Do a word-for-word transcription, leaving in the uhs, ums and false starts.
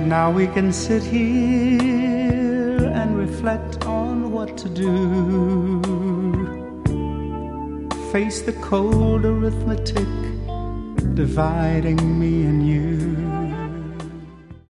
Now we can sit here and reflect on what to do. Face the cold arithmetic dividing me and you.